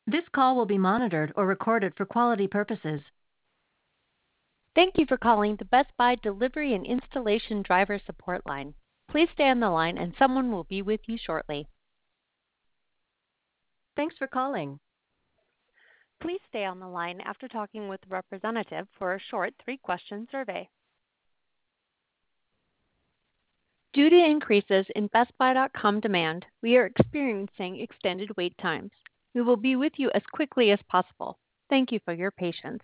This call will be monitored or recorded for quality purposes. Thank you for calling the Best Buy Delivery and Installation Driver Support Line. Please stay on the line and someone will be with you shortly. Thanks for calling. Please stay on the line after talking with a representative for a short 3-question survey. Due to increases in BestBuy.com demand, we are experiencing extended wait times. We will be with you as quickly as possible. Thank you for your patience.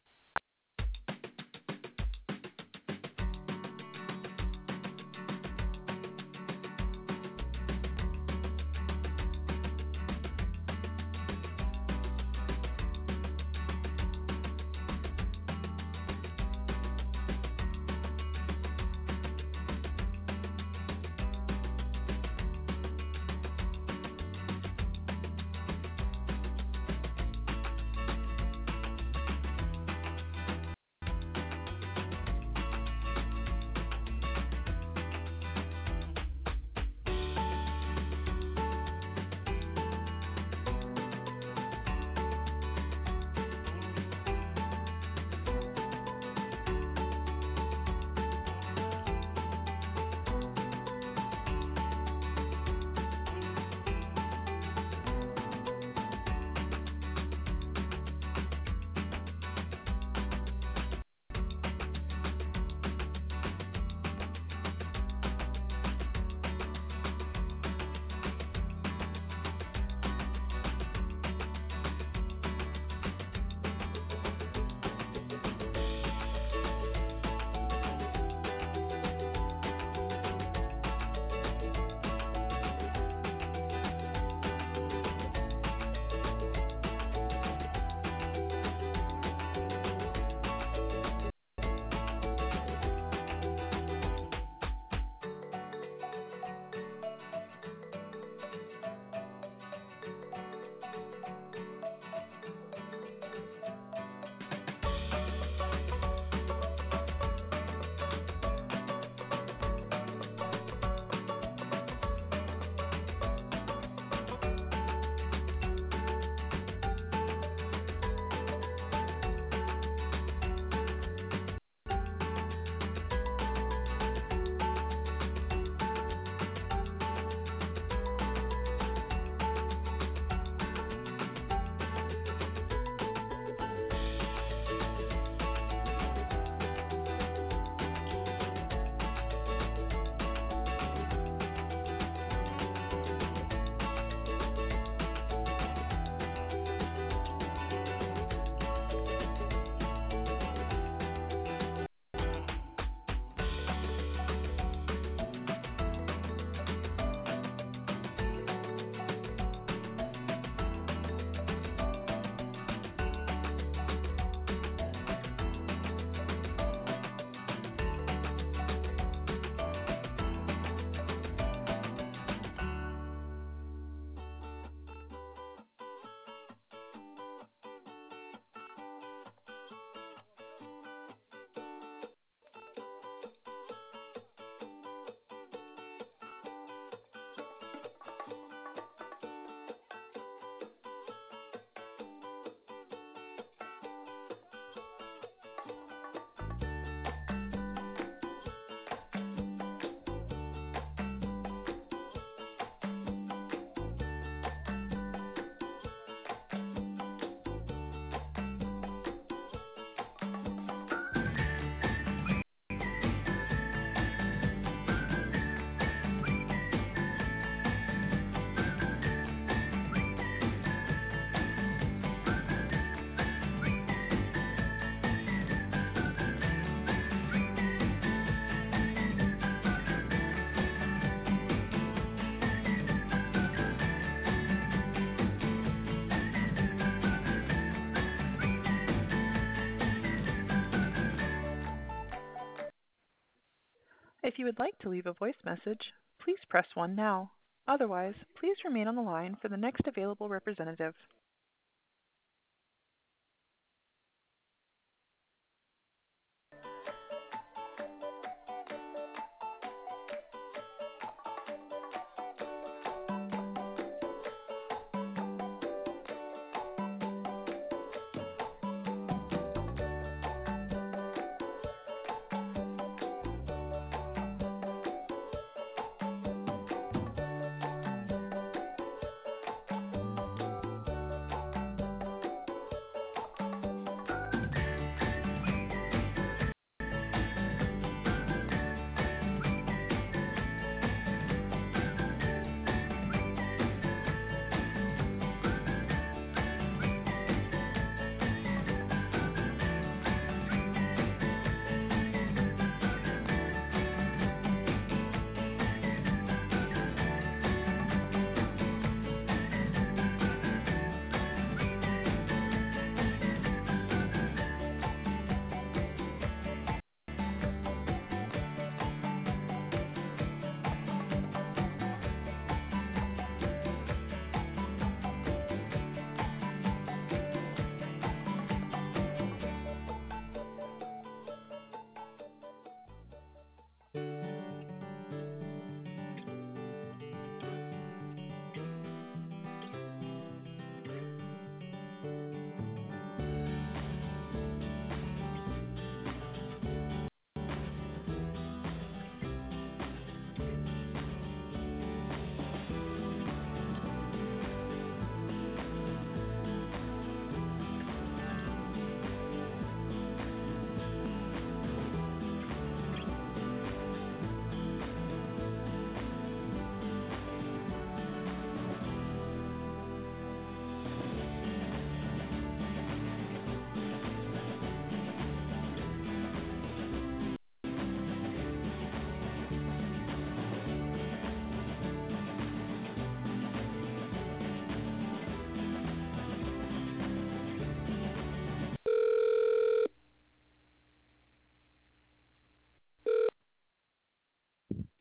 If you would like to leave a voice message, please press 1 now. Otherwise, please remain on the line for the next available representative.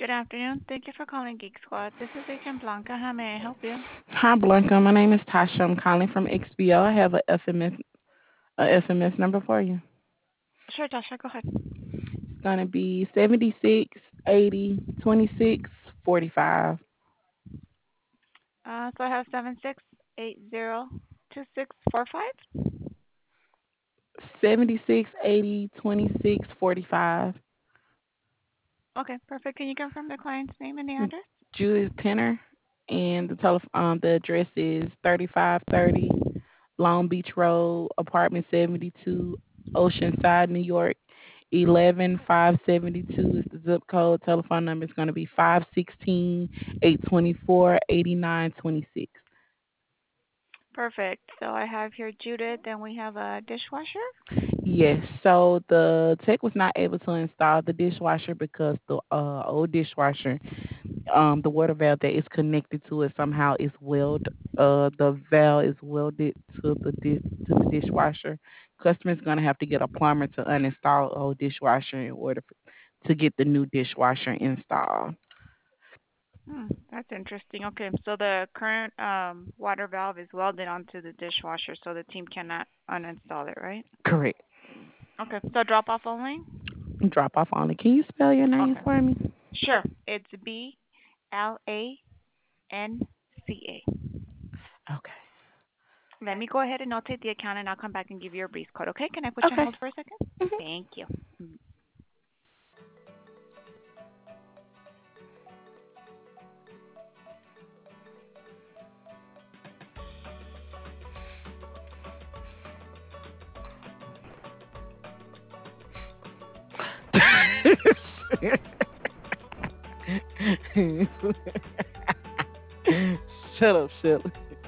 Good afternoon. Thank you for calling Geek Squad. This is Agent Blanca. How may I help you? Hi, Blanca. My name is Tasha. I'm calling from XBO. I have a FMS number for you. Sure, Tasha, go ahead. It's gonna be 76802645. So I have 76802645. 76802645. Okay, perfect. Can you confirm the client's name and the address? Judith Tenner, and the address is 3530 Long Beach Road, apartment 72, Oceanside, New York. 11572 is the zip code. Telephone number is going to be 516-824-8926. Perfect. So I have here Judith, and we have a dishwasher. Yes, so the tech was not able to install the dishwasher because the old dishwasher, the water valve that is connected to it somehow is the valve is welded to the dishwasher. Customer's gonna have to get a plumber to uninstall old dishwasher in order to get the new dishwasher installed. That's interesting. Okay, so the current water valve is welded onto the dishwasher, so the team cannot uninstall it, right? Correct. Okay, so drop off only? Drop off only. Can you spell your name Okay. for me? Sure. It's BLANCA. Okay. Let me go ahead and notate the account, and I'll come back and give you a brief code. Okay? Can I put you on Okay. hold for a second? Mhm. Thank you. Shut up, Shelly.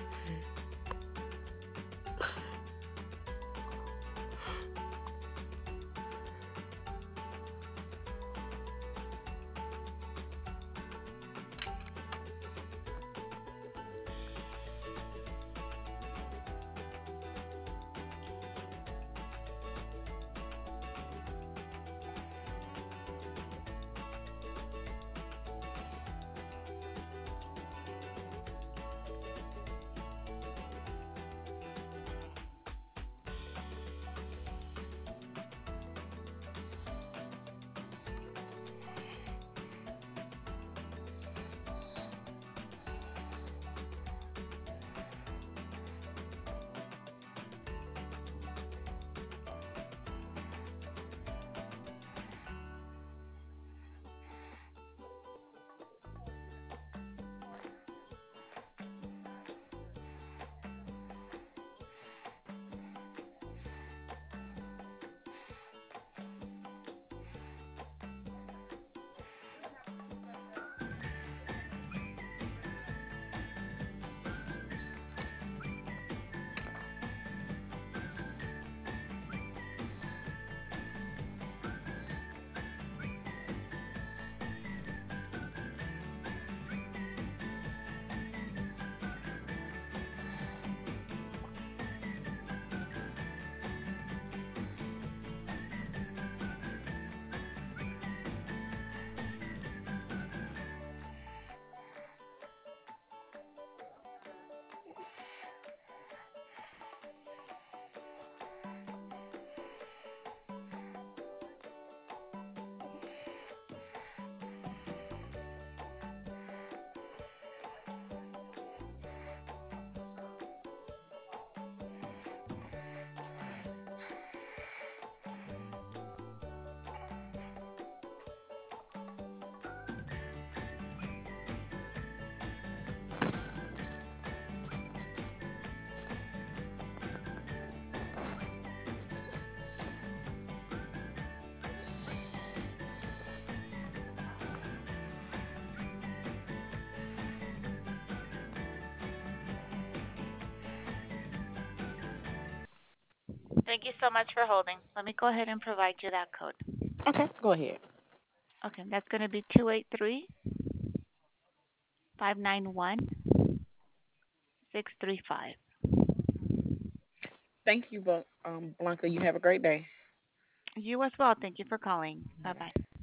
Thank you so much for holding. Let me go ahead and provide you that code. Okay, go ahead. Okay, that's going to be 283-591-635. Thank you, Blanca. You have a great day. You as well. Thank you for calling. Bye bye.